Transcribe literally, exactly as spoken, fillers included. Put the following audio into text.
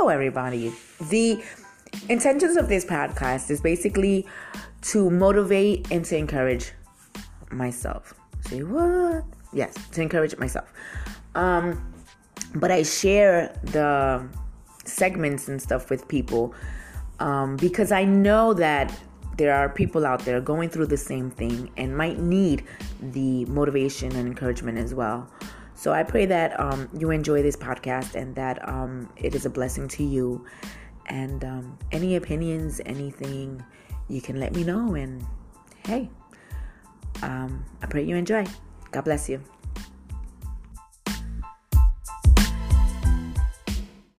Hello, everybody. The intentions of this podcast is basically to motivate and to encourage myself. Say what? Yes, to encourage myself. Um, but I share the segments and stuff with people um, because I know that there are people out there going through the same thing and might need the motivation and encouragement as well. So I pray that um, you enjoy this podcast and that um, it is a blessing to you. And um, any opinions, anything, you can let me know. And hey, um, I pray you enjoy. God bless you.